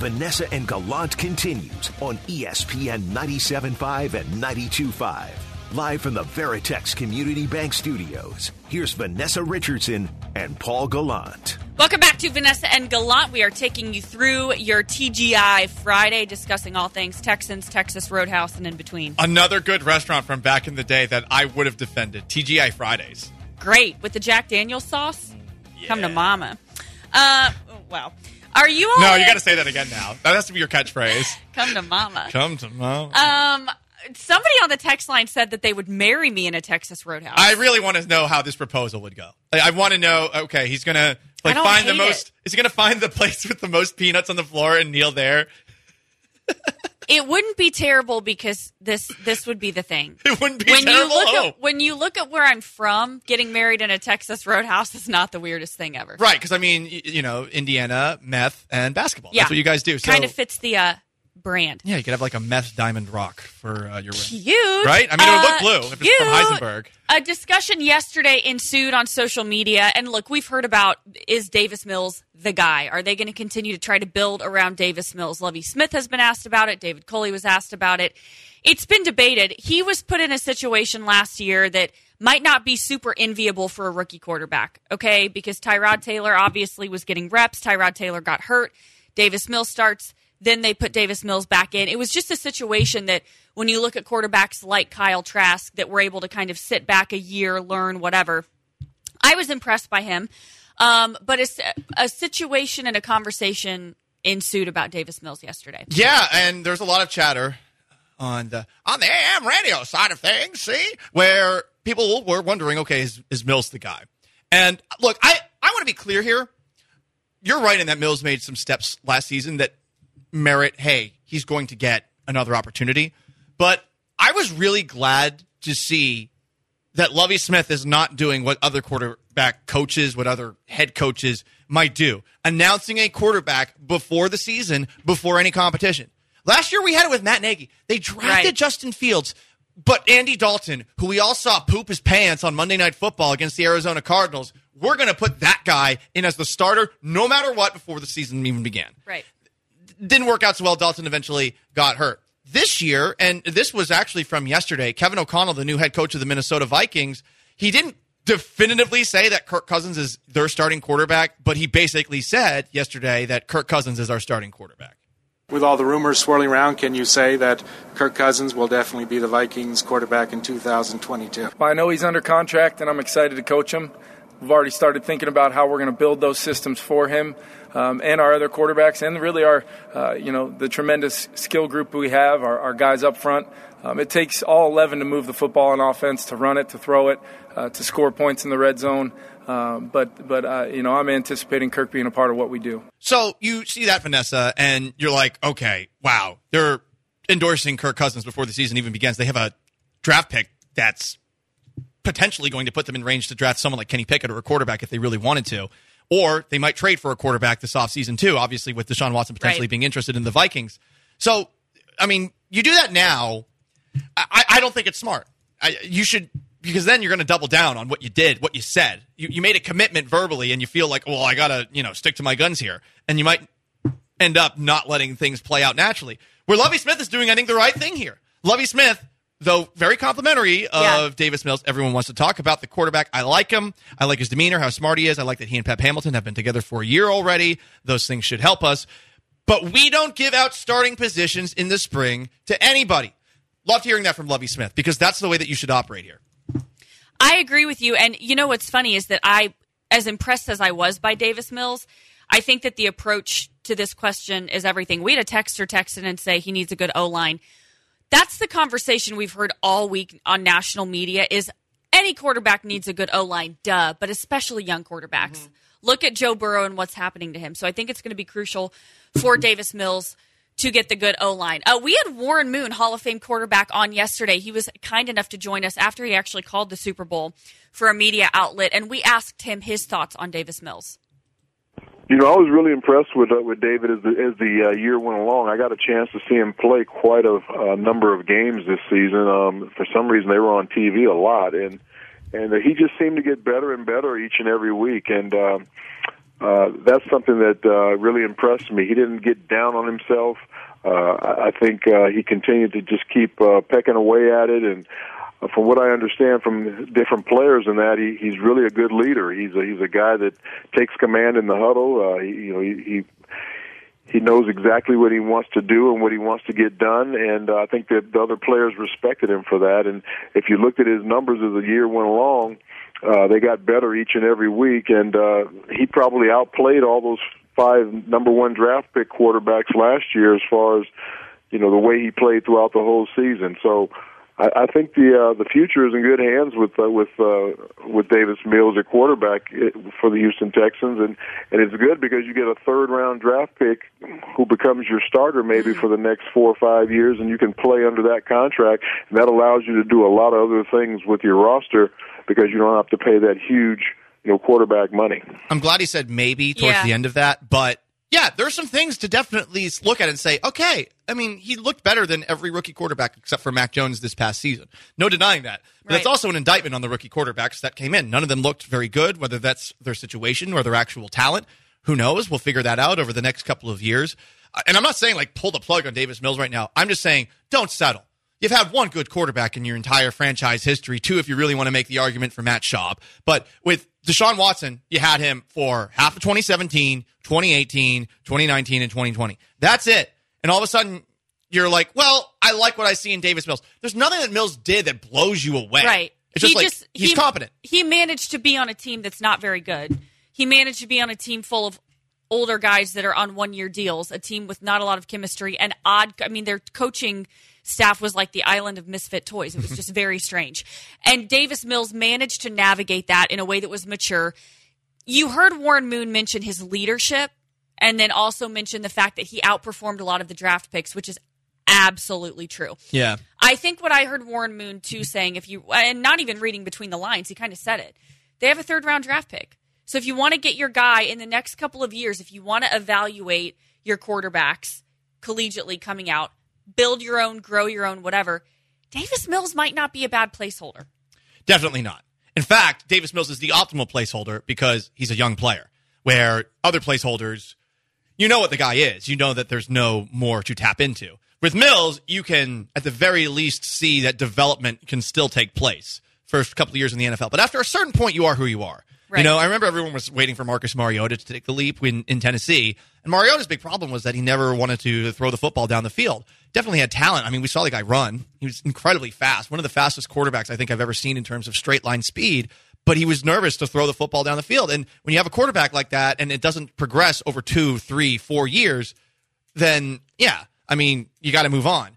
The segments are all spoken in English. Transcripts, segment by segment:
Vanessa and Gallant continues on ESPN 97.5 and 92.5. Live from the Veritex Community Bank Studios, here's Vanessa Richardson and Paul Gallant. Welcome back to Vanessa and Gallant. We are taking you through your TGI Friday, discussing all things Texans, Texas Roadhouse, and in between. Another good restaurant from back in the day that I would have defended, TGI Fridays. Great. With the Jack Daniels sauce? Yeah. Come to mama. Well, are you all No, you got to say that again now. That has to be your catchphrase. Come to mama. Come to mama. Somebody on the text line said that they would marry me in a Texas Roadhouse. I really want to know how this proposal would go. I want to know, okay, he's going to find the most, is he going to find the place with the most peanuts on the floor and kneel there? It wouldn't be terrible because this would be the thing. It wouldn't be terrible? When you look at where I'm from, getting married in a Texas Roadhouse is not the weirdest thing ever. Right, because, I mean, Indiana, meth, and basketball. Yeah. That's what you guys do. Kind of fits the brand. Yeah, you could have like a meth diamond rock for your ring. Cute. Right? I mean, it would look blue if it's from Heisenberg. A discussion yesterday ensued on social media. And look, we've heard about, is Davis Mills the guy? Are they going to continue to try to build around Davis Mills? Lovie Smith has been asked about it. David Coley was asked about it. It's been debated. He was put in a situation last year that might not be super enviable for a rookie quarterback, okay? Because Tyrod Taylor obviously was getting reps. Tyrod Taylor got hurt. Davis Mills starts. Then they put Davis Mills back in. It was just a situation that when you look at quarterbacks like Kyle Trask that were able to kind of sit back a year, learn, whatever, I was impressed by him. But a situation and a conversation ensued about Davis Mills yesterday. Yeah, and there's a lot of chatter on the AM radio side of things, see, where people were wondering, okay, is Mills the guy? And look, I want to be clear here. You're right in that Mills made some steps last season that merit, hey, he's going to get another opportunity. But I was really glad to see that Lovie Smith is not doing what other quarterback coaches, what other head coaches might do, announcing a quarterback before the season, before any competition. Last year we had it with Matt Nagy. They drafted Justin Fields, but Andy Dalton, who we all saw poop his pants on Monday Night Football against the Arizona Cardinals, we're going to put that guy in as the starter no matter what before the season even began. Right. Didn't work out so well. Dalton eventually got hurt. This year, and this was actually from yesterday, Kevin O'Connell, the new head coach of the Minnesota Vikings, he didn't definitively say that Kirk Cousins is their starting quarterback, but he basically said yesterday that Kirk Cousins is our starting quarterback. With all the rumors swirling around, can you say that Kirk Cousins will definitely be the Vikings quarterback in 2022? Well, I know he's under contract, and I'm excited to coach him. We've already started thinking about how we're going to build those systems for him and our other quarterbacks, and really our, the tremendous skill group we have, our guys up front. It takes all 11 to move the football on offense, to run it, to throw it, to score points in the red zone. But I'm anticipating Kirk being a part of what we do. So you see that, Vanessa, and you're like, okay, wow, they're endorsing Kirk Cousins before the season even begins. They have a draft pick that's potentially going to put them in range to draft someone like Kenny Pickett or a quarterback if they really wanted to. Or they might trade for a quarterback this offseason too, obviously with Deshaun Watson potentially being interested in the Vikings. So, I mean, you do that now, I don't think it's smart. You should, because then you're going to double down on what you did, what you said. You made a commitment verbally and you feel like, well, I got to, stick to my guns here. And you might end up not letting things play out naturally. Where Lovie Smith is doing, I think, the right thing here. Lovie Smith, though very complimentary of Davis Mills, everyone wants to talk about the quarterback. I like him. I like his demeanor, how smart he is. I like that he and Pep Hamilton have been together for a year already. Those things should help us. But we don't give out starting positions in the spring to anybody. Loved hearing that from Lovie Smith because that's the way that you should operate here. I agree with you. And you know what's funny is that as impressed as I was by Davis Mills, I think that the approach to this question is everything. We had a texter text in and say he needs a good O-line. That's the conversation we've heard all week on national media is any quarterback needs a good O-line, duh, but especially young quarterbacks. Mm-hmm. Look at Joe Burrow and what's happening to him. So I think it's going to be crucial for Davis Mills to get the good O-line. We had Warren Moon, Hall of Fame quarterback, on yesterday. He was kind enough to join us after he actually called the Super Bowl for a media outlet, and we asked him his thoughts on Davis Mills. I was really impressed with David as the year went along. I got a chance to see him play quite a number of games this season. For some reason, they were on TV a lot, and he just seemed to get better and better each and every week. And that's something that really impressed me. He didn't get down on himself. I think he continued to just keep pecking away at it, and from what I understand from different players in that, he's really a good leader. He's a guy that takes command in the huddle. He knows exactly what he wants to do and what he wants to get done, and I think that the other players respected him for that. And if you looked at his numbers as the year went along, they got better each and every week, and he probably outplayed all those 5 number 1 draft pick quarterbacks last year as far as, the way he played throughout the whole season. So I think the future is in good hands with Davis Mills at quarterback for the Houston Texans, and it's good because you get a 3rd-round draft pick who becomes your starter maybe for the next 4 or 5 years, and you can play under that contract, and that allows you to do a lot of other things with your roster because you don't have to pay that huge quarterback money. I'm glad he said maybe towards the end of that, but yeah, there's some things to definitely look at and say, okay, I mean, he looked better than every rookie quarterback except for Mac Jones this past season. No denying that. But it's also an indictment on the rookie quarterbacks that came in. None of them looked very good, whether that's their situation or their actual talent. Who knows? We'll figure that out over the next couple of years. And I'm not saying, pull the plug on Davis Mills right now. I'm just saying, don't settle. You've had 1 good quarterback in your entire franchise history, 2 if you really want to make the argument for Matt Schaub. But with Deshaun Watson, you had him for half of 2017, 2018, 2019, and 2020. That's it. And all of a sudden, you're like, well, I like what I see in Davis Mills. There's nothing that Mills did that blows you away. Right. It's he's competent. He managed to be on a team that's not very good. He managed to be on a team full of older guys that are on 1-year deals, a team with not a lot of chemistry, and their coaching staff was like the island of misfit toys. It was just very strange. And Davis Mills managed to navigate that in a way that was mature. You heard Warren Moon mention his leadership and then also mention the fact that he outperformed a lot of the draft picks, which is absolutely true. Yeah. I think what I heard Warren Moon, too, saying, and not even reading between the lines, he kind of said it, they have a 3rd-round draft pick. So if you want to get your guy in the next couple of years, if you want to evaluate your quarterbacks collegiately coming out, build your own, grow your own, whatever, Davis Mills might not be a bad placeholder. Definitely not. In fact, Davis Mills is the optimal placeholder because he's a young player, where other placeholders, you know what the guy is. You know that there's no more to tap into. With Mills, you can, at the very least, see that development can still take place first couple of years in the NFL. But after a certain point, you are who you are. Right. I remember everyone was waiting for Marcus Mariota to take the leap in Tennessee. And Mariota's big problem was that he never wanted to throw the football down the field. Definitely had talent. I mean, we saw the guy run. He was incredibly fast. One of the fastest quarterbacks I think I've ever seen in terms of straight line speed. But he was nervous to throw the football down the field. And when you have a quarterback like that and it doesn't progress over 2, 3, 4 years, then, you got to move on.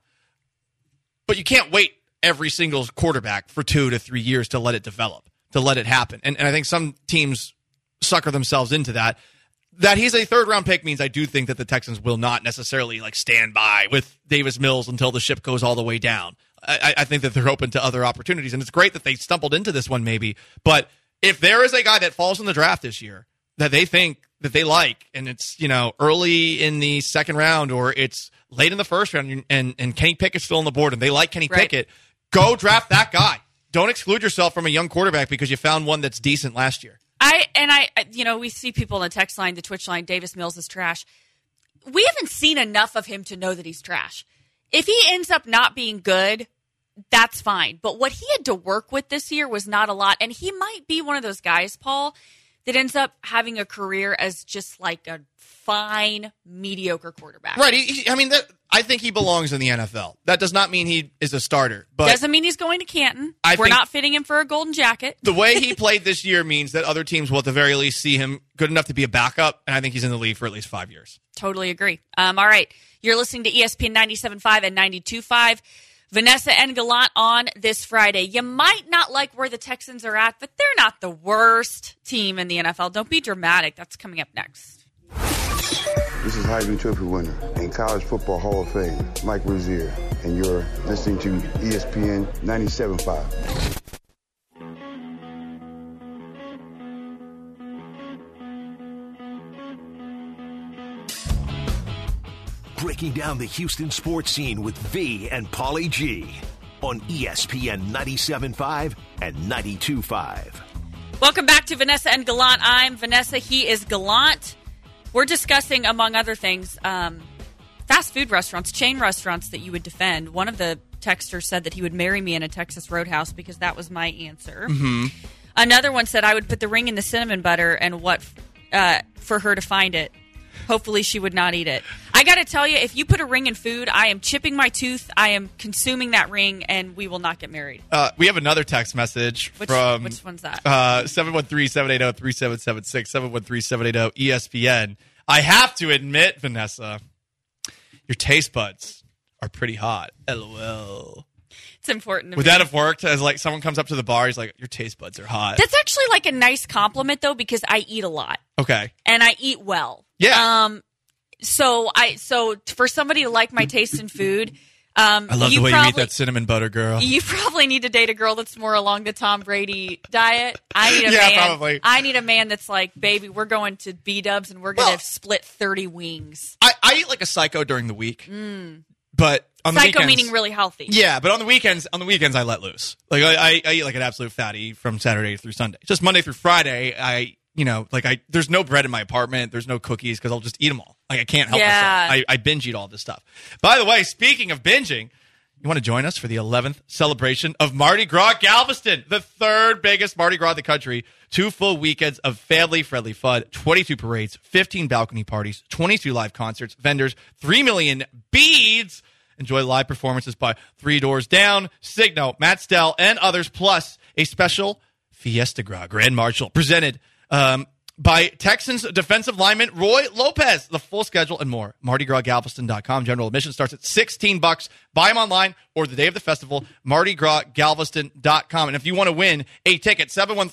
But you can't wait every single quarterback for 2 to 3 years to let it develop, to let it happen. And I think some teams sucker themselves into that. That he's a 3rd-round pick means I do think that the Texans will not necessarily stand by with Davis Mills until the ship goes all the way down. I think that they're open to other opportunities, and it's great that they stumbled into this one maybe. But if there is a guy that falls in the draft this year that they think that they like, and it's early in the 2nd round or it's late in the 1st round, and Kenny Pickett's still on the board, and they like Kenny Pickett, go draft that guy. Don't exclude yourself from a young quarterback because you found one that's decent last year. We see people on the text line, the Twitch line, Davis Mills is trash. We haven't seen enough of him to know that he's trash. If he ends up not being good, that's fine. But what he had to work with this year was not a lot. And he might be one of those guys, Paul, that ends up having a career as just like a fine, mediocre quarterback. Right. I think he belongs in the NFL. That does not mean he is a starter. But doesn't mean he's going to Canton. We're not fitting him for a golden jacket. The way he played this year means that other teams will at the very least see him good enough to be a backup, and I think he's in the league for at least 5 years. Totally agree. All right. You're listening to ESPN 97.5 and 92.5. Vanessa and Gallant on this Friday. You might not like where the Texans are at, but they're not the worst team in the NFL. Don't be dramatic. That's coming up next. This is Heisman Trophy winner and College Football Hall of Fame, Mike Rozier, and you're listening to ESPN 97.5. Breaking down the Houston sports scene with V and Paulie G on ESPN 97.5 and 92.5. Welcome back to Vanessa and Gallant. I'm Vanessa. He is Gallant. We're discussing, among other things, fast food restaurants, chain restaurants that you would defend. One of the texters said that he would marry me in a Texas Roadhouse because that was my answer. Mm-hmm. Another one said I would put the ring in the cinnamon butter and for her to find it. Hopefully she would not eat it. I got to tell you, if you put a ring in food, I am chipping my tooth, I am consuming that ring, and we will not get married. We have another text message from... Which one's that? 713-780-3776, 713-780-ESPN. I have to admit, Vanessa, your taste buds are pretty hot. LOL. It's important to Would me. that have worked as like someone comes up to the bar, he's like, your taste buds are hot? That's actually like a nice compliment, though, because I eat a lot. Okay. And I eat well. Yeah. So for somebody to like my taste in food, I love the way you eat that cinnamon butter, girl. You probably need to date a girl that's more along the Tom Brady diet. I need a man. Probably. I need a man that's like, baby, we're going to B-dubs and we're going to split 30 wings. I eat like a psycho during the week. But on the Psycho weekends, meaning really healthy. Yeah, but on the weekends I let loose. Like I eat like an absolute fatty from Saturday through Sunday. Just Monday through Friday, there's no bread in my apartment. There's no cookies because I'll just eat them all. Like I can't help myself. I binge eat all this stuff. By the way, speaking of binging, you want to join us for the 11th celebration of Mardi Gras Galveston, the third biggest Mardi Gras in the country. 2 full weekends of family-friendly fun, 22 parades, 15 balcony parties, 22 live concerts, vendors, 3 million beads. Enjoy live performances by Three Doors Down, Signo, Matt Stell, and others, plus a special Fiesta Gras Grand Marshal presented by Texans defensive lineman Roy Lopez. The full schedule and more. MardiGrasGalveston.com. General admission starts at $16. Buy them online or the day of the festival, MardiGrasGalveston.com. And if you want to win a ticket,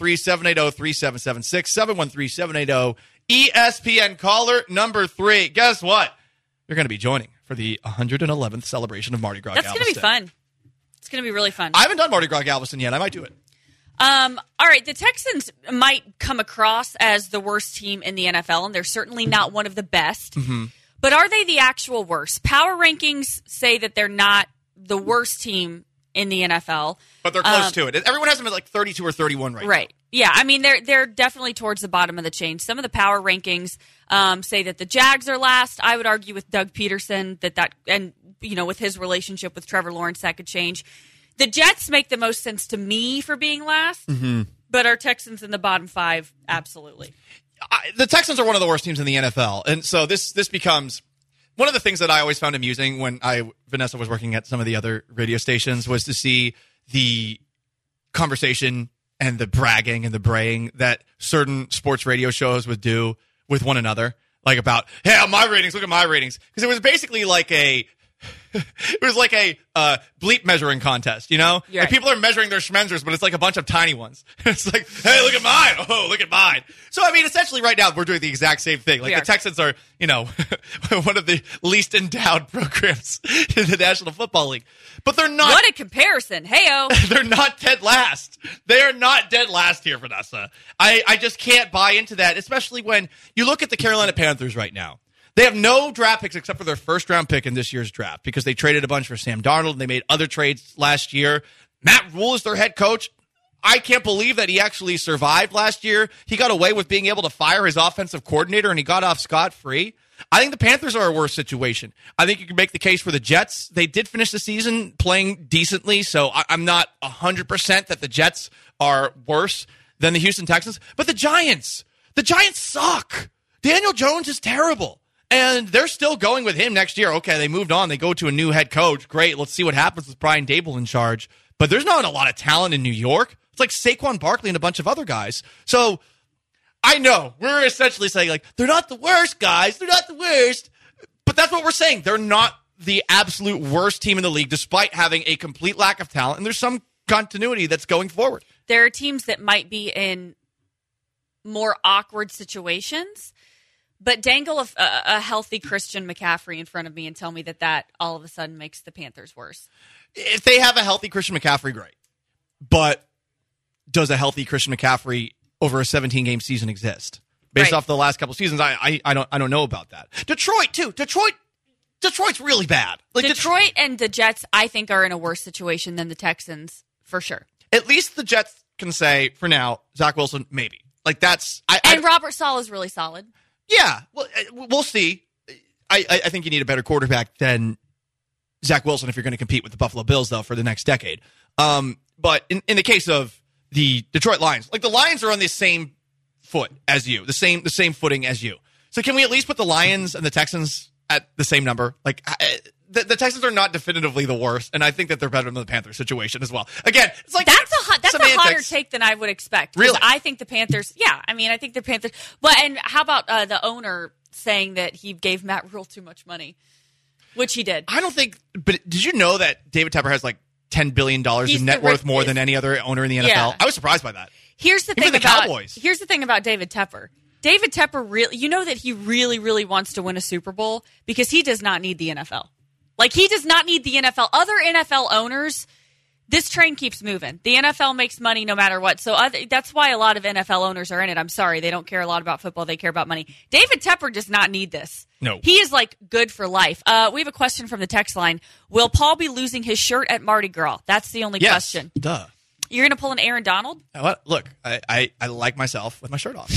713-780-3776, 713-780-ESPN. Caller number 3. Guess what? You're going to be joining for the 111th celebration of Mardi Gras Galveston. That's going to be fun. It's going to be really fun. I haven't done Mardi Gras Galveston yet. I might do it. All right, the Texans might come across as the worst team in the NFL, and they're certainly not one of the best. Mm-hmm. But are they the actual worst? Power rankings say that they're not the worst team in the NFL. But they're close to it. Everyone has them at like 32 or 31 right now. Right. Yeah, I mean, they're definitely towards the bottom of the chain. Some of the power rankings say that the Jags are last. I would argue with Doug Peterson that and, with his relationship with Trevor Lawrence, that could change. The Jets make the most sense to me for being last, but are Texans in the bottom 5? Absolutely. The Texans are one of the worst teams in the NFL, and so this becomes one of the things that I always found amusing when Vanessa was working at some of the other radio stations was to see the conversation and the bragging and the braying that certain sports radio shows would do with one another, like about, hey, my ratings, look at my ratings, because it was basically like a bleep measuring contest, Right. Like people are measuring their schmenzers, but it's like a bunch of tiny ones. It's like, hey, look at mine. Oh, look at mine. So, I mean, essentially right now we're doing the exact same thing. Like the Texans are, one of the least endowed programs in the National Football League. But they're not. What a comparison. Hey-o. They're not dead last. They are not dead last here, Vanessa. I just can't buy into that, especially when you look at the Carolina Panthers right now. They have no draft picks except for their first-round pick in this year's draft because they traded a bunch for Sam Darnold and they made other trades last year. Matt Rule is their head coach. I can't believe that he actually survived last year. He got away with being able to fire his offensive coordinator and he got off scot-free. I think the Panthers are a worse situation. I think you can make the case for the Jets. They did finish the season playing decently, so I'm not 100% that the Jets are worse than the Houston Texans. But the Giants suck. Daniel Jones is terrible. And they're still going with him next year. Okay, they moved on. They go to a new head coach. Great. Let's see what happens with Brian Daboll in charge. But there's not a lot of talent in New York. It's like Saquon Barkley and a bunch of other guys. So I know we're essentially saying, like, they're not the worst, guys. They're not the worst. But that's what we're saying. They're not the absolute worst team in the league, despite having a complete lack of talent. And there's some continuity that's going forward. There are teams that might be in more awkward situations. But dangle a healthy Christian McCaffrey in front of me and tell me that all of a sudden makes the Panthers worse. If they have a healthy Christian McCaffrey, great. But does a healthy Christian McCaffrey over a 17-game season exist? Based off the last couple seasons, I don't know about that. Detroit, too. Detroit's really bad. Like Detroit and the Jets, I think, are in a worse situation than the Texans, for sure. At least the Jets can say for now, Zach Wilson, maybe. Like that's and Robert Saleh is really solid. Yeah, well, we'll see. I think you need a better quarterback than Zach Wilson if you're going to compete with the Buffalo Bills, though, for the next decade. But in the case of the Detroit Lions, like the Lions are on the same foot as you, the same footing as you. So can we at least put the Lions and the Texans at the same number? Like the Texans are not definitively the worst, and I think that they're better than the Panthers situation as well. Again, it's like that's a hotter take than I would expect. Really? I think the Panthers. Yeah, I mean, I think the Panthers. But and how about the owner saying that he gave Matt Rule too much money, which he did. I don't think. But did you know that David Tepper has like $10 billion in net worth more than any other owner in the NFL? Yeah. I was surprised by that. Here's the thing the about Cowboys. Here's the thing about David Tepper. David Tepper really, you know that he really, really wants to win a Super Bowl because he does not need the NFL. Like, he does not need the NFL. Other NFL owners, this train keeps moving. The NFL makes money no matter what. So that's why a lot of NFL owners are in it. I'm sorry. They don't care a lot about football. They care about money. David Tepper does not need this. No. He is, like, good for life. We have a question from the text line. Will Paul be losing his shirt at Mardi Gras? That's the only question. Duh. You're going to pull an Aaron Donald? Look, I like myself with my shirt off.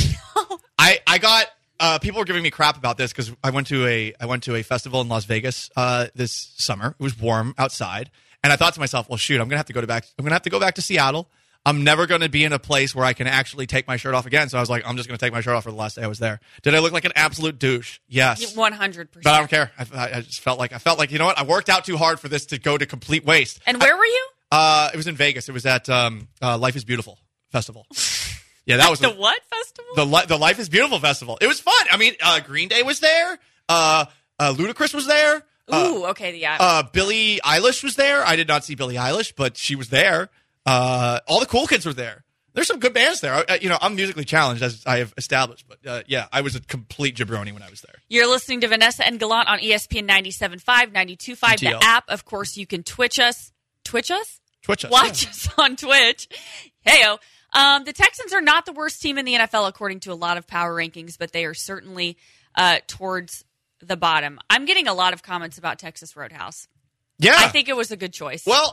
I got people were giving me crap about this because I went to a festival in Las Vegas this summer. It was warm outside, and I thought to myself, well, shoot, I'm gonna have to go back to Seattle. I'm never going to be in a place where I can actually take my shirt off again. So I was like, I'm just going to take my shirt off for the last day I was there. Did I look like an absolute douche? Yes. 100%. But I don't care. I just felt like, you know what? I worked out too hard for this to go to complete waste. And where were you? It was in Vegas. It was at Life is Beautiful Festival. Yeah, that was the what festival? The Life is Beautiful Festival. It was fun. I mean, Green Day was there. Ludacris was there. Ooh, okay, yeah. Billie Eilish was there. I did not see Billie Eilish, but she was there. All the cool kids were there. There's some good bands there. I'm musically challenged, as I have established. But, yeah, I was a complete jabroni when I was there. You're listening to Vanessa and Gallant on ESPN 97.5, 92.5. The app, of course, you can Twitch us. Twitch us? Twitch us. Watch us on Twitch. Heyo. The Texans are not the worst team in the NFL, according to a lot of power rankings, but they are certainly towards the bottom. I'm getting a lot of comments about Texas Roadhouse. Yeah. I think it was a good choice. Well,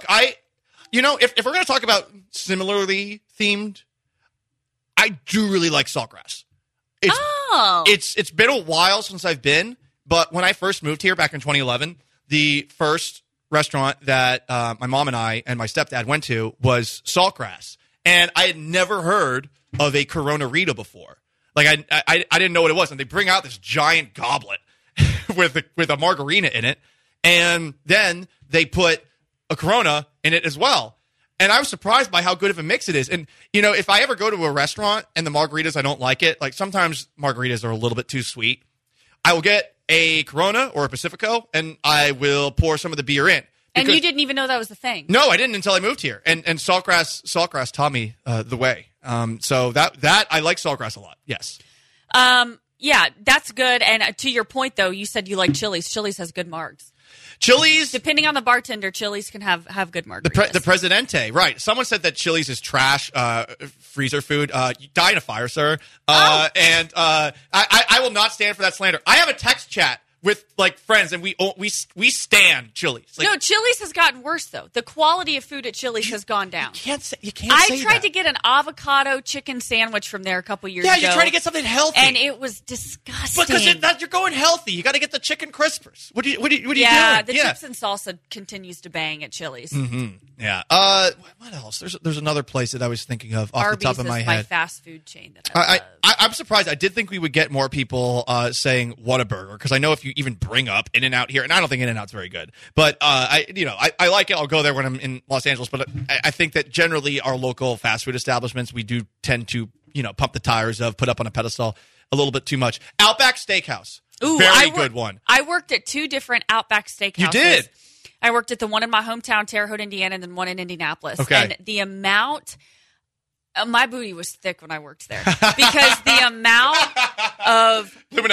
if we're going to talk about similarly themed, I do really like Saltgrass. It's been a while since I've been, but when I first moved here back in 2011, the first restaurant that my mom and I and my stepdad went to was Saltgrass. And I had never heard of a Corona Rita before. Like, I didn't know what it was. And they bring out this giant goblet with a margarita in it. And then they put a Corona in it as well. And I was surprised by how good of a mix it is. And, if I ever go to a restaurant and the margaritas, I don't like it. Like, sometimes margaritas are a little bit too sweet. I will get a Corona or a Pacifico, and I will pour some of the beer in. And you didn't even know that was a thing. No, I didn't until I moved here. And Saltgrass taught me the way. So that I like Saltgrass a lot. Yes. Yeah, that's good. And to your point, though, you said you like Chili's. Chili's has good margs. Chili's, depending on the bartender, Chili's can have good margaritas. The Presidente, right? Someone said that Chili's is trash freezer food. You die in a fire, sir. And I will not stand for that slander. I have a text chat with like friends, and we stand Chili's. Like, no, Chili's has gotten worse though. The quality of food at Chili's has gone down. You can't. I tried to get an avocado chicken sandwich from there a couple years ago. Yeah, you're trying to get something healthy, and it was disgusting. Because you're going healthy. You got to get the chicken crispers. What are you doing? Yeah, the chips and salsa continues to bang at Chili's. Mm-hmm. Yeah. What else? There's another place that I was thinking of off Arby's the top of my head. Arby's is my fast food chain that I love. I'm surprised. I did think we would get more people saying Whataburger, because I know if you even bring up In-N-Out here, and I don't think In-N-Out's very good, but I like it. I'll go there when I'm in Los Angeles. But I think that generally our local fast food establishments, we do tend to pump the tires of, put up on a pedestal a little bit too much. Outback Steakhouse, very good one. I worked at 2 different Outback Steakhouses. You did. I worked at the one in my hometown, Terre Haute, Indiana, and then one in Indianapolis. Okay. And the amount, my booty was thick when I worked there because the amount of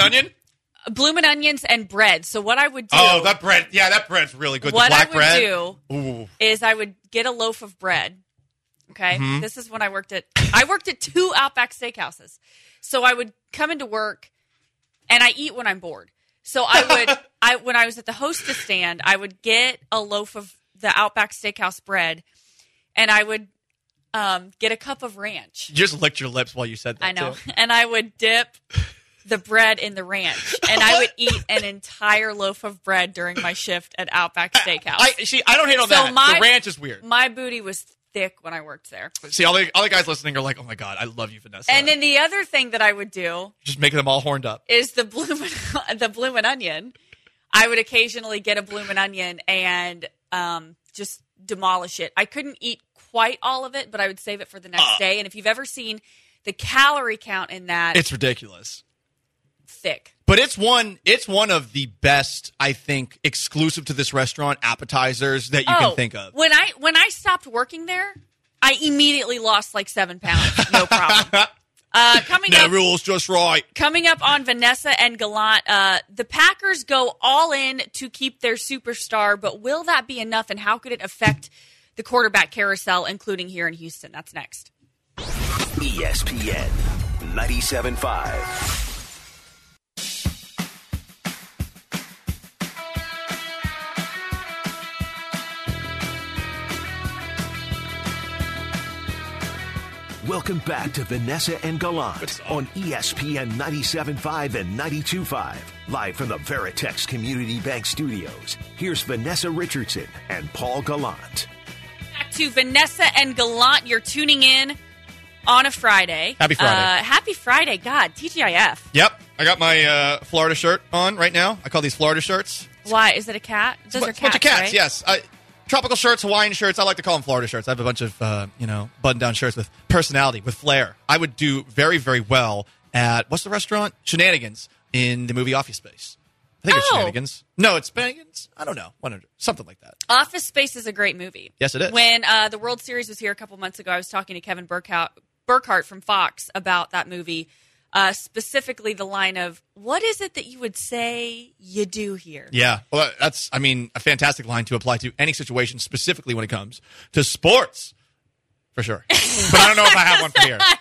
Bloomin' Onions and bread. So what I would do. Oh, that bread. Yeah, that bread's really good. What the black bread. I would do is I would get a loaf of bread. Okay. Mm-hmm. This is when I worked at 2 Outback Steakhouses. So I would come into work and I eat when I'm bored. So when I was at the hostess stand, I would get a loaf of the Outback Steakhouse bread, and I would get a cup of ranch. You just licked your lips while you said that. I know. Too. And I would dip the bread in the ranch. And I would eat an entire loaf of bread during my shift at Outback Steakhouse. I don't hate on that. The ranch is weird. My booty was thick when I worked there. See, all the guys listening are like, oh my God, I love you, Vanessa. And then the other thing that I would do, just making them all horned up, is the bloomin' onion. I would occasionally get a bloomin' onion and just demolish it. I couldn't eat quite all of it, but I would save it for the next day. And if you've ever seen the calorie count in that, it's ridiculous. Thick. But it's one of the best, I think, exclusive to this restaurant appetizers that you can think of. When I stopped working there, I immediately lost like 7 pounds. No problem. Rules just right. Coming up on Vanessa and Gallant, the Packers go all in to keep their superstar, but will that be enough, and how could it affect the quarterback carousel, including here in Houston? That's next. ESPN 97.5. Welcome back to Vanessa and Gallant on ESPN 97.5 and 92.5. Live from the Veritex Community Bank Studios. Here's Vanessa Richardson and Paul Gallant. Back to Vanessa and Gallant. You're tuning in on a Friday. Happy Friday. Happy Friday. God, TGIF. Yep. I got my Florida shirt on right now. I call these Florida shirts. Why? Is it a cat? Those are cats, bunch of cats, right? Yes. Tropical shirts, Hawaiian shirts. I like to call them Florida shirts. I have a bunch of, button-down shirts with personality, with flair. I would do very, very well at, what's the restaurant? Shenanigans in the movie Office Space. I think it's Shenanigans. No, it's Shenanigans? I don't know. Something like that. Office Space is a great movie. Yes, it is. When the World Series was here a couple months ago, I was talking to Kevin Burkhardt from Fox about that movie. Specifically the line of, what is it that you would say you do here? Yeah. Well, that's, a fantastic line to apply to any situation, specifically when it comes to sports. For sure. But I don't know if I have one for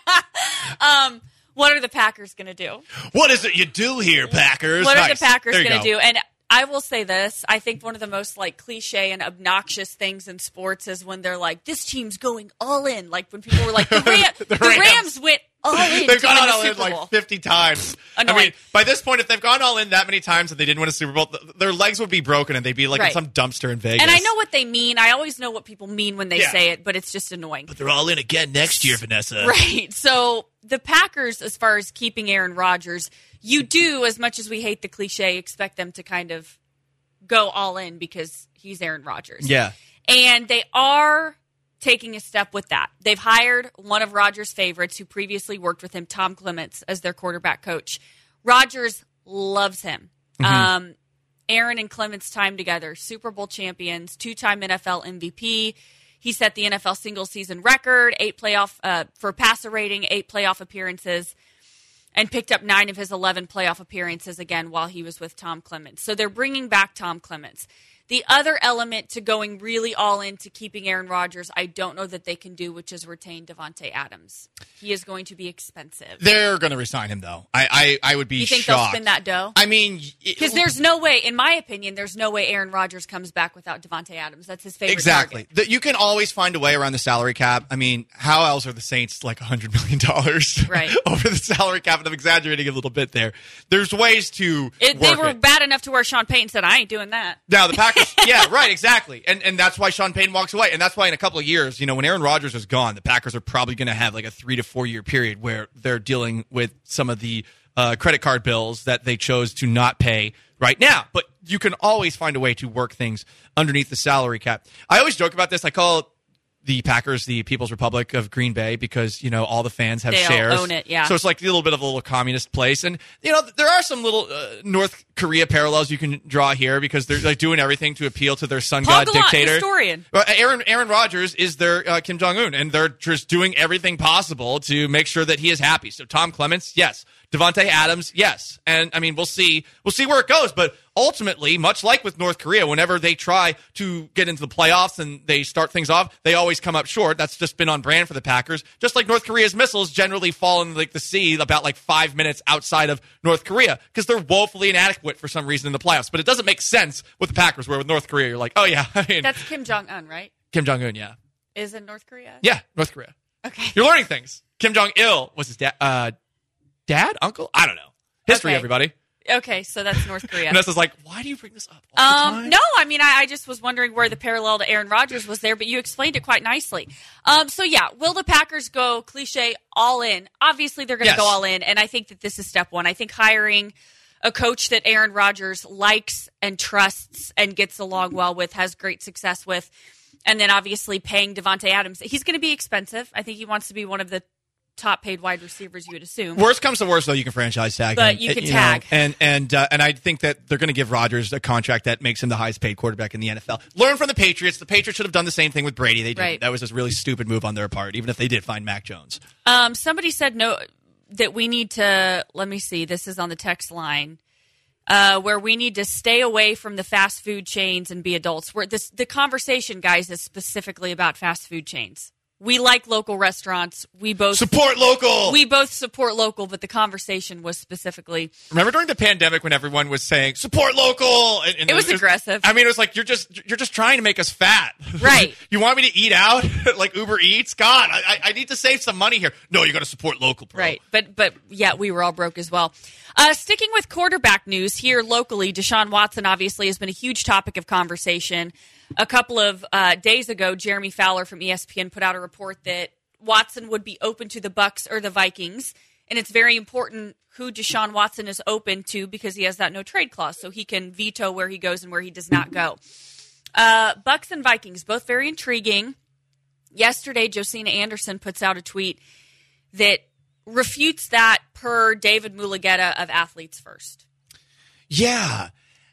here. What are the Packers going to do? What is it you do here, Packers? What are the Packers going to do? And I will say this. I think one of the most cliche and obnoxious things in sports is when they're like, this team's going all in. Like when people were like, the Rams went all in. They've gone all in 50 times. Annoying. By this point, if they've gone all in that many times and they didn't win a Super Bowl, their legs would be broken and they'd be in some dumpster in Vegas. And I know what they mean. I always know what people mean when they say it, but it's just annoying. But they're all in again next year, Vanessa. Right. So the Packers, as far as keeping Aaron Rodgers, you do, as much as we hate the cliche, expect them to kind of go all in because he's Aaron Rodgers. Yeah. And they are taking a step with that. They've hired one of Rodgers' favorites who previously worked with him, Tom Clements, as their quarterback coach. Rodgers loves him. Mm-hmm. Aaron and Clements' time together, Super Bowl champions, 2-time NFL MVP. He set the NFL single-season record, 8 playoff for passer rating, 8 playoff appearances, and picked up 9 of his 11 playoff appearances again while he was with Tom Clements. So they're bringing back Tom Clements. The other element to going really all in to keeping Aaron Rodgers, I don't know that they can do, which is retain Davante Adams. He is going to be expensive. They're going to resign him, though. I would be shocked. You think they'll spend that dough? Because there's no way, in my opinion, there's no way Aaron Rodgers comes back without Davante Adams. That's his favorite target. You can always find a way around the salary cap. How else are the Saints $100 million right. over the salary cap? And I'm exaggerating a little bit there. There's ways to They were bad enough to where Sean Payton said, I ain't doing that. Now, the Packers... Yeah, right, exactly. And that's why Sean Payton walks away. And that's why in a couple of years, when Aaron Rodgers is gone, the Packers are probably going to have a 3 to 4 year period where they're dealing with some of the credit card bills that they chose to not pay right now. But you can always find a way to work things underneath the salary cap. I always joke about this. I call the Packers the People's Republic of Green Bay because, all the fans have shares. They own it, yeah. So it's a little bit of a little communist place. And, there are some little North Korea parallels you can draw here because they're doing everything to appeal to their sun god dictator. Historian. Aaron Rodgers is their Kim Jong-un, and they're just doing everything possible to make sure that he is happy. So Tom Clements, yes. Davante Adams, yes. And, we'll see where it goes. But ultimately, much like with North Korea, whenever they try to get into the playoffs and they start things off, they always come up short. That's just been on brand for the Packers. Just like North Korea's missiles generally fall in the sea about 5 minutes outside of North Korea because they're woefully inadequate for some reason in the playoffs. But it doesn't make sense with the Packers, where with North Korea, you're like, oh, yeah. That's Kim Jong-un, right? Kim Jong-un, yeah. Is it North Korea? Yeah, North Korea. Okay. You're learning things. Kim Jong-il was his dad, uncle? I don't know. History, Okay. everybody. Okay, so that's North Korea. Vanessa's like, why do you bring this up all the time? No, I mean, I just was wondering where the parallel to Aaron Rodgers was there, but you explained it quite nicely. So yeah, will the Packers go cliche all in? Obviously, they're going to go all in, and I think that this is step one. I think hiring a coach that Aaron Rodgers likes and trusts and gets along well with, has great success with, and then obviously paying Devontae Adams. He's going to be expensive. I think he wants to be one of the top paid wide receivers, you would assume. Worst comes to worst, though, you can franchise tag But him. you can tag. And I think that they're going to give Rodgers a contract that makes him the highest paid quarterback in the NFL. Learn from the Patriots. The Patriots should have done the same thing with Brady. They didn't. Right. That was a really stupid move on their part, even if they did find Mac Jones. Somebody said no, that we need to, let me see, this is on the text line, where we need to stay away from the fast food chains and be adults. The conversation, guys, is specifically about fast food chains. We like local restaurants. We both support local. We both support local, but the conversation was specifically. Remember during the pandemic when everyone was saying support local? And it was aggressive. I mean, it was like you're just trying to make us fat, right? You want me to eat out like Uber Eats? God, I need to save some money here. No, you got to support local, bro. Right? But yeah, we were all broke as well. Sticking with quarterback news here locally, Deshaun Watson obviously has been a huge topic of conversation. A couple of days ago, Jeremy Fowler from ESPN put out a report that Watson would be open to the Bucs or the Vikings, and it's very important who Deshaun Watson is open to because he has that no trade clause, so he can veto where he goes and where he does not go. Bucs and Vikings, both very intriguing. Yesterday, Josina Anderson puts out a tweet that refutes that per David Mulugeta of Athletes First. Yeah.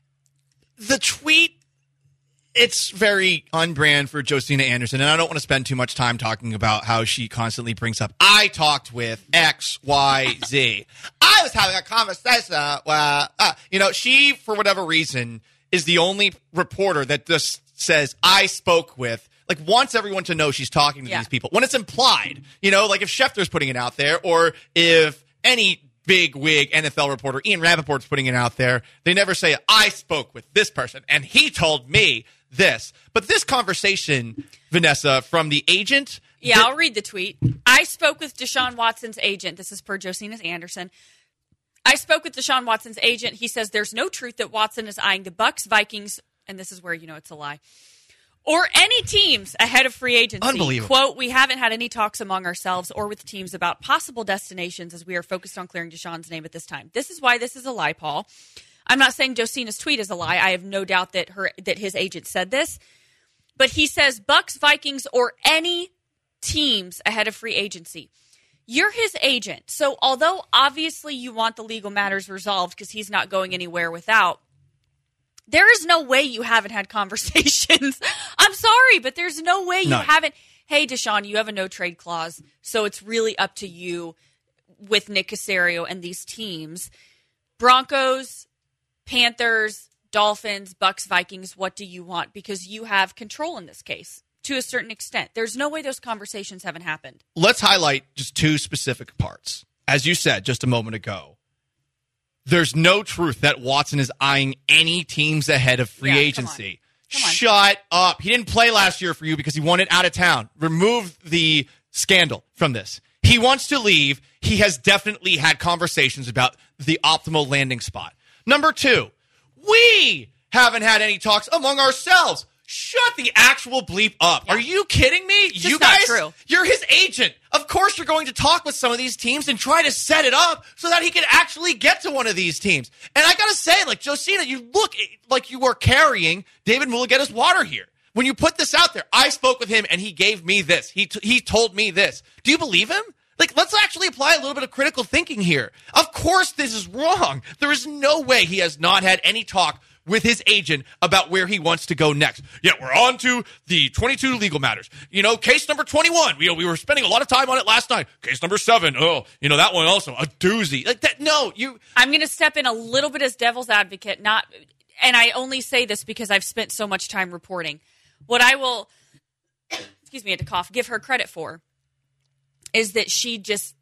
The tweet, it's very on-brand for Josina Anderson, and I don't want to spend too much time talking about how she constantly brings up, I talked with X, Y, Z. I was having a conversation where, she, for whatever reason, is the only reporter that just says, I spoke with, wants everyone to know she's talking to these people. When it's implied, if Schefter's putting it out there, or if any big wig NFL reporter, Ian Rappaport's putting it out there, they never say, I spoke with this person, and he told me this. But this conversation, Vanessa, from the agent... Yeah, I'll read the tweet. I spoke with Deshaun Watson's agent. This is per Josina Anderson. I spoke with Deshaun Watson's agent. He says there's no truth that Watson is eyeing the Bucs, Vikings, and this is where it's a lie, or any teams ahead of free agency. Unbelievable. Quote, we haven't had any talks among ourselves or with teams about possible destinations as we are focused on clearing Deshaun's name at this time. This is why this is a lie, Paul. I'm not saying Josina's tweet is a lie. I have no doubt that his agent said this. But he says Bucs, Vikings, or any teams ahead of free agency. You're his agent. So although obviously you want the legal matters resolved because he's not going anywhere without, there is no way you haven't had conversations. I'm sorry, but there's no way you haven't. Hey, Deshaun, you have a no-trade clause, so it's really up to you with Nick Caserio and these teams. Broncos, Panthers, Dolphins, Bucs, Vikings, what do you want? Because you have control in this case to a certain extent. There's no way those conversations haven't happened. Let's highlight just two specific parts. As you said just a moment ago, there's no truth that Watson is eyeing any teams ahead of free agency. Come on. Shut up. He didn't play last year for you because he wanted out of town. Remove the scandal from this. He wants to leave. He has definitely had conversations about the optimal landing spot. Number two, we haven't had any talks among ourselves. Shut the actual bleep up. Yeah. Are you kidding me? It's you guys, not true. You're his agent. Of course you're going to talk with some of these teams and try to set it up so that he can actually get to one of these teams. And I got to say, Josina, you look like you are carrying David Mulugeta's water here. When you put this out there, I spoke with him and he gave me this. He told me this. Do you believe him? Let's actually apply a little bit of critical thinking here. Of course this is wrong. There is no way he has not had any talk with his agent about where he wants to go next. Yeah, we're on to the 22 legal matters. Case number 21. We were spending a lot of time on it last night. Case number 7. Oh, that one also a doozy. I'm going to step in a little bit as devil's advocate, and I only say this because I've spent so much time reporting. What I will, excuse me, I had to cough, give her credit for is that she just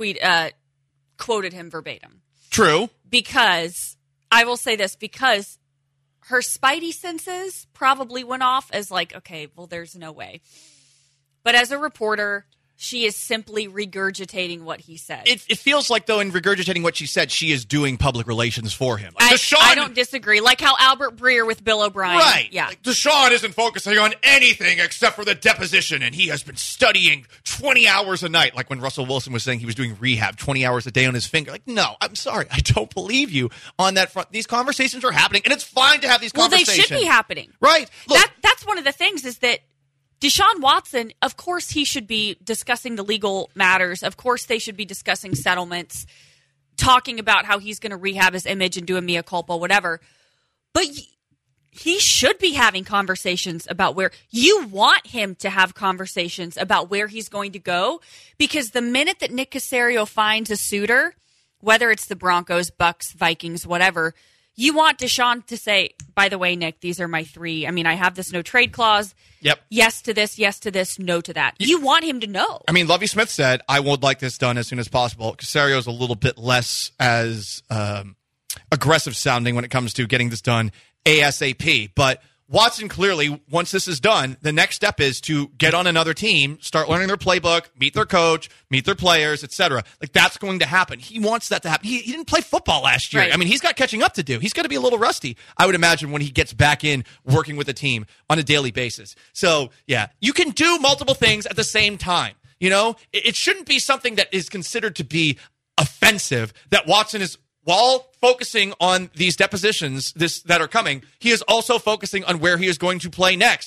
quoted him verbatim. True. Because I will say this, because her spidey senses probably went off as okay, well, there's no way. But as a reporter, She is simply regurgitating what he said. It feels like, though, in regurgitating what she said, she is doing public relations for him. Like, I don't disagree. Like how Albert Breer with Bill O'Brien. Right. Yeah. Like, Deshaun isn't focusing on anything except for the deposition, and he has been studying 20 hours a night. Like when Russell Wilson was saying he was doing rehab 20 hours a day on his finger. Like, no, I'm sorry. I don't believe you on that front. These conversations are happening, and it's fine to have these conversations. Well, they should be happening. Right. Look, That's one of the things is that Deshaun Watson, of course he should be discussing the legal matters. Of course they should be discussing settlements, talking about how he's going to rehab his image and do a mea culpa, whatever. But he should be having conversations about where you want him to have conversations about where he's going to go, because the minute that Nick Caserio finds a suitor, whether it's the Broncos, Bucks, Vikings, whatever, you want Deshaun to say, by the way, Nick, these are my three. I mean, I have this no trade clause. Yep. Yes to this, no to that. You want him to know. I mean, Lovie Smith said, I would like this done as soon as possible. Casario's a little bit less as aggressive sounding when it comes to getting this done ASAP. But Watson clearly, once this is done, the next step is to get on another team, start learning their playbook, meet their coach, meet their players, etc. Like, that's going to happen. He wants that to happen. He didn't play football last year. Right. I mean, he's got catching up to do. He's going to be a little rusty, I would imagine, when he gets back in working with the team on a daily basis. So, yeah, you can do multiple things at the same time. You know, it shouldn't be something that is considered to be offensive that Watson is, while focusing on these depositions that are coming, he is also focusing on where he is going to play next.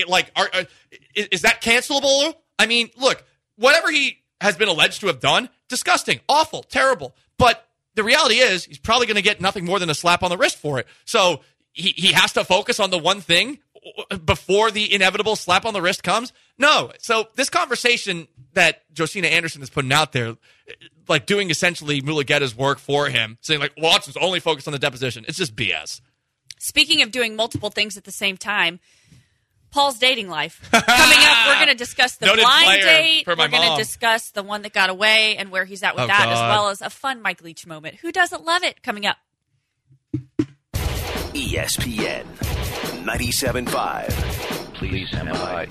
Is that cancelable? I mean, look, whatever he has been alleged to have done, disgusting, awful, terrible. But the reality is he's probably going to get nothing more than a slap on the wrist for it. So he has to focus on the one thing before the inevitable slap on the wrist comes? No. So this conversation that Josina Anderson is putting out there, like doing essentially Mulugheta's work for him, saying like Watson's only focused on the deposition, it's just BS. Speaking of doing multiple things at the same time, Paul's dating life. Coming up, we're going to discuss the blind date. We're going to discuss the one that got away and where he's at with that, as well as a fun Mike Leach moment. Who doesn't love it? Coming up. ESPN 97.5. Please stand by.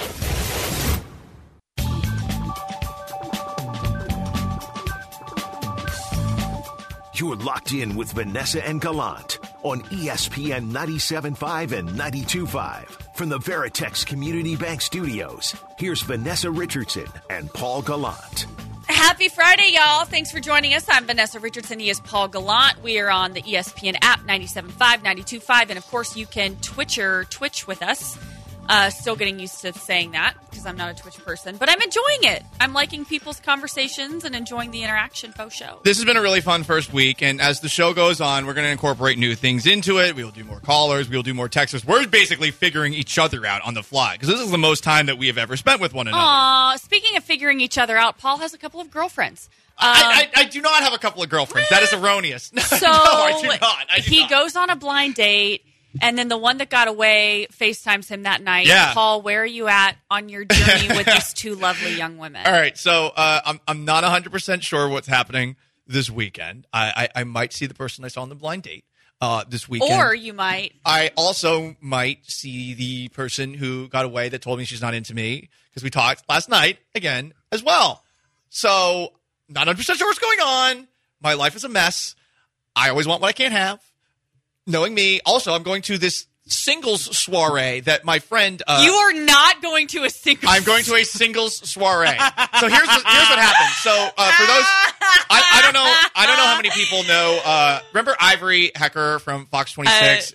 You're locked in with Vanessa and Gallant on ESPN 97.5 and 92.5. From the Veritex Community Bank Studios, here's Vanessa Richardson and Paul Gallant. Happy Friday, y'all. Thanks for joining us. I'm Vanessa Richardson. He is Paul Gallant. We are on the ESPN app, 97.5, 92.5. And, of course, you can Twitch with us. Still getting used to saying that because I'm not a Twitch person. But I'm enjoying it. I'm liking people's conversations and enjoying the interaction faux show. This has been a really fun first week. And as the show goes on, we're going to incorporate new things into it. We will do more callers. We will do more texters. We're basically figuring each other out on the fly because this is the most time that we have ever spent with one another. Speaking of figuring each other out, Paul has a couple of girlfriends. I do not have a couple of girlfriends. That is erroneous. So no, I do not. He goes on a blind date. And then the one that got away FaceTimes him that night. Yeah. Paul, where are you at on your journey with these two lovely young women? All right, so I'm not 100% sure what's happening this weekend. I might see the person I saw on the blind date this weekend. Or you might. I also might see the person who got away that told me she's not into me because we talked last night again as well. So not 100% sure what's going on. My life is a mess. I always want what I can't have. Knowing me, also, I'm going to this singles soiree that my friend. You are not going to a singles. I'm going to a singles soiree. So here's what happened. So for those, I don't know how many people know. Remember Ivory Hecker from Fox 26,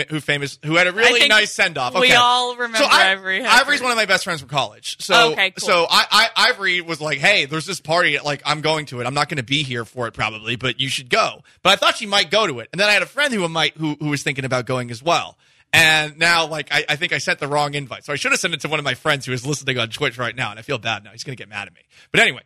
who had a really nice send off. Okay. We all remember Ivory Hecker. Ivory's one of my best friends from college. So okay, cool. So Ivory was like, hey, there's this party. Like, I'm going to it. I'm not going to be here for it probably, but you should go. But I thought she might go to it, and then I had a friend who was thinking about going as well. And now, like, I think I sent the wrong invite. So I should have sent it to one of my friends who is listening on Twitch right now, and I feel bad now. He's going to get mad at me. But anyway,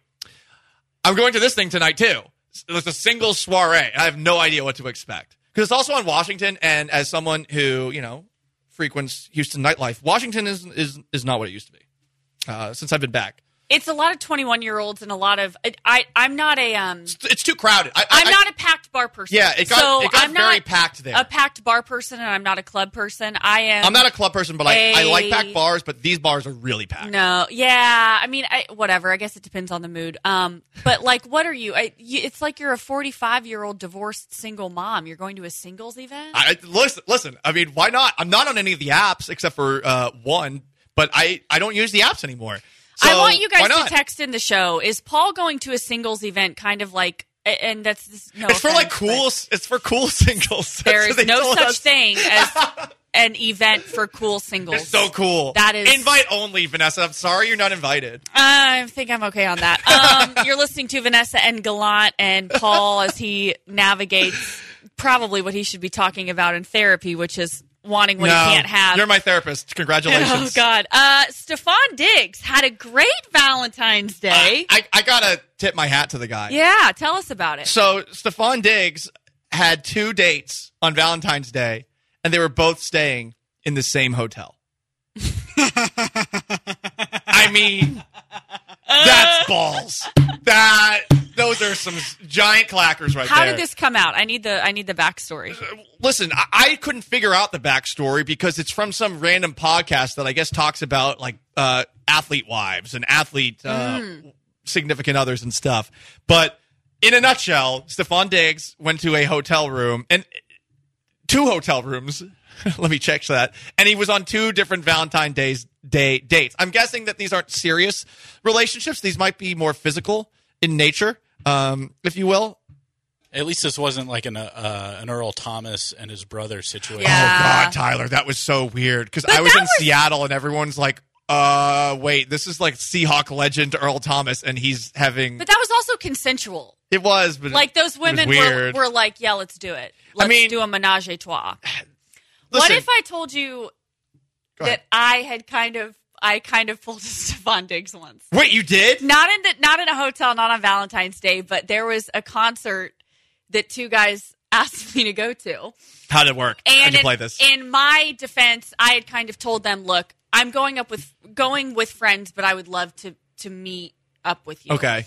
I'm going to this thing tonight, too. It's a singles soiree. I have no idea what to expect. Because it's also in Washington, and as someone who, frequents Houston nightlife, Washington is not what it used to be since I've been back It's a lot of 21-year-olds and a lot of I'm not a It's too crowded. I'm not a packed bar person. Yeah, it got I'm very not packed there. A packed bar person, and I'm not a club person. I'm not a club person, but I like packed bars. But these bars are really packed. No, yeah. I mean, whatever. I guess it depends on the mood. But like, what are you? It's like you're a 45-year-old divorced single mom. You're going to a singles event. Listen. I mean, why not? I'm not on any of the apps except for one, but I don't use the apps anymore. So, I want you guys to text in the show. Is Paul going to a singles event kind of like, and that's no it's offense, for like cool, it's for cool singles. There is no such thing as an event for cool singles. It's so cool. That is invite only, Vanessa. I'm sorry you're not invited. I think I'm okay on that. You're listening to Vanessa and Gallant and Paul as he navigates probably what he should be talking about in therapy, which is wanting what he can't have. You're my therapist. Congratulations. Oh, God. Stephon Diggs had a great Valentine's Day. I got to tip my hat to the guy. Yeah, tell us about it. So Stephon Diggs had 2 dates on Valentine's Day, and they were both staying in the same hotel. I mean, that's balls. Those are some giant clackers right there. How did this come out? I need the backstory. Listen, I couldn't figure out the backstory because it's from some random podcast that I guess talks about like athlete wives and athlete significant others and stuff. But in a nutshell, Stephon Diggs went to a hotel room and 2 hotel rooms. Let me check that. And he was on 2 different Valentine's Day dates. I'm guessing that these aren't serious relationships. These might be more physical in nature, if you will. At least this wasn't like an Earl Thomas and his brother situation. Yeah. Oh, God, Tyler, that was so weird. Because I was in Seattle and everyone's like, wait, this is like Seahawk legend Earl Thomas and he's having... But that was also consensual. It was, but like those women were like, yeah, let's do it. Let's do a menage a trois. What if I told you that I kind of pulled a Stephon Diggs once? Wait, you did? Not in a hotel, not on Valentine's Day, but there was a concert that 2 guys asked me to go to. How did it work? How'd you play this? In my defense, I had kind of told them, look, I'm going with friends, but I would love to meet up with you. Okay.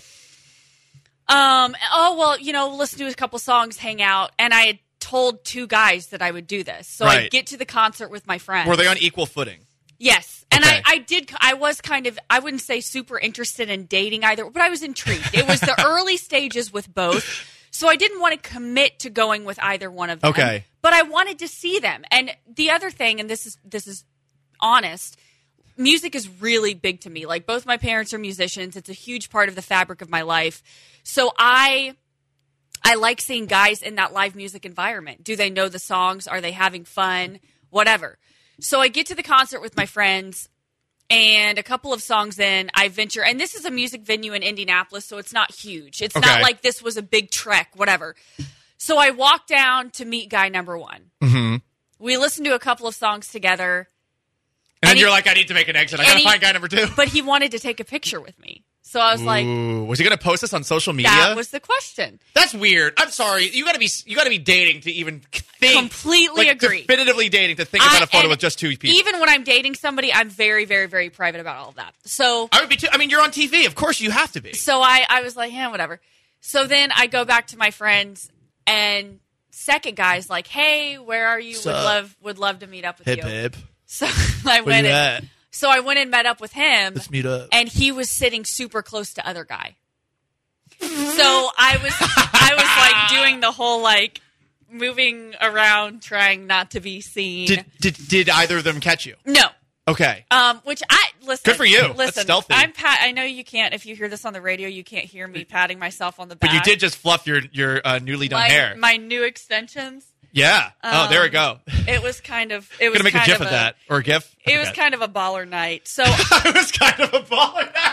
Listen to a couple songs, hang out, and I had told 2 guys that I would do this. So I get to the concert with my friends. Were they on equal footing? Yes. And okay. I was kind of, I wouldn't say super interested in dating either, but I was intrigued. It was the early stages with both. So I didn't want to commit to going with either one of them. Okay. But I wanted to see them. And the other thing, and this is honest, music is really big to me. Like, both my parents are musicians. It's a huge part of the fabric of my life. So I like seeing guys in that live music environment. Do they know the songs? Are they having fun? Whatever. So I get to the concert with my friends, and a couple of songs in, I venture, and this is a music venue in Indianapolis, so it's not huge. It's not like this was a big trek, whatever. So I walk down to meet guy number 1. Mm-hmm. We listen to a couple of songs together. And then you're like, I need to make an exit. I got to find guy number 2. But he wanted to take a picture with me. So I was like, was he going to post this on social media? That was the question. That's weird. I'm sorry. You got to be dating to even think. Completely agree. Definitively dating to think about a photo with just 2 people. Even when I'm dating somebody, I'm very, very, very private about all of that. So I would be too. I mean, you're on TV. Of course you have to be. So I was like, yeah, whatever. So then I go back to my friends, and second guy's like, hey, where are you? Would love to meet up with you. Hip. So I went in. So I went and met up with him. Let's meet up. And he was sitting super close to other guy. So I was like doing the whole like moving around, trying not to be seen. Did either of them catch you? No. Okay. Which listen. Good for you. Listen, that's stealthy. I know you can't. If you hear this on the radio, you can't hear me patting myself on the back. But you did just fluff your newly done hair. My new extensions. Yeah. There we go. It was kind of. It was gonna make a GIF of that or a GIF. It was kind of a baller night. So it was kind of a baller night.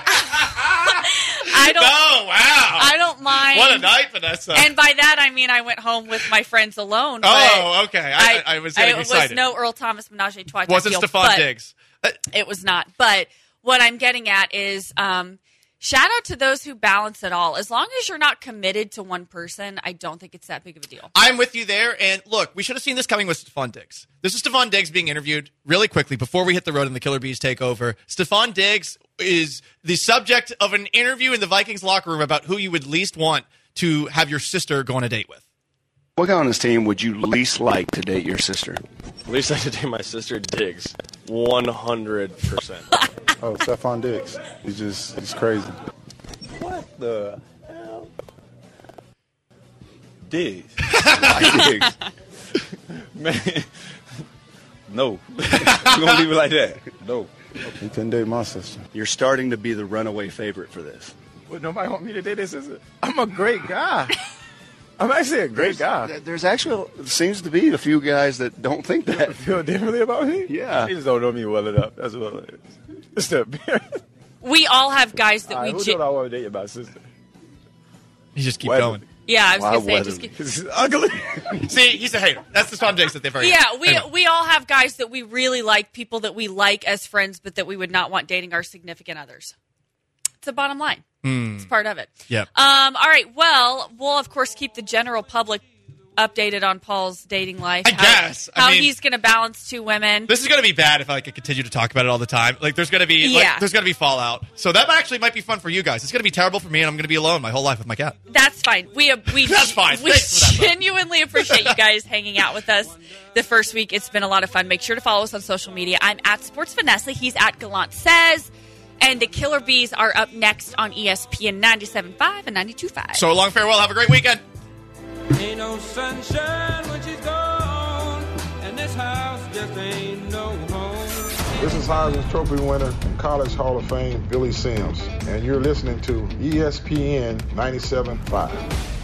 I don't mind. What a night, Vanessa. And by that I mean I went home with my friends alone. Oh, okay. I was getting excited. It was no Earl Thomas menage a trois. Wasn't Stephon Diggs. It was not. But what I'm getting at is Shout out to those who balance it all. As long as you're not committed to one person, I don't think it's that big of a deal. I'm with you there. And look, we should have seen this coming with Stephon Diggs. This is Stephon Diggs being interviewed really quickly before we hit the road and the Killer Bees take over. Stephon Diggs is the subject of an interview in the Vikings locker room about who you would least want to have your sister go on a date with. What guy on this team would you least like to date your sister? Least like to date my sister, Diggs. 100%. Oh, Stephon Diggs. He's crazy. What the hell? Diggs. Diggs. Man. No. We're going to leave it like that. No. You couldn't date my sister. You're starting to be the runaway favorite for this. Well, nobody want me to date his sister. I'm a great guy. I'm actually a great guy. There's actually seems to be a few guys that don't think that. Feel differently about me? Yeah. They just don't know me well enough. That's what it is. It's the We all have guys that who don't I want to date my sister? You just keep going. Yeah, I was going to say, just keep... This is ugly. See, he's a hater. That's the Stephon Diggs that they've already we all have guys that we really like, people that we like as friends, but that we would not want dating our significant others. It's the bottom line. It's part of it. Yep. All right. Well, we'll of course keep the general public updated on Paul's dating life. I mean, he's going to balance two women. This is going to be bad if I could continue to talk about it all the time. Like, there's going to be fallout. So that actually might be fun for you guys. It's going to be terrible for me, and I'm going to be alone my whole life with my cat. That's fine. That's fine. We genuinely appreciate you guys hanging out with us the first week. It's been a lot of fun. Make sure to follow us on social media. I'm at Sports Vanessa. He's at Gallant Says. And the Killer Bees are up next on ESPN 97.5 and 92.5. So long, farewell. Have a great weekend. Ain't no sunshine when she's gone, and this house just ain't no home. This is Heisman Trophy winner and College Hall of Fame, Billy Sims, and you're listening to ESPN 97.5.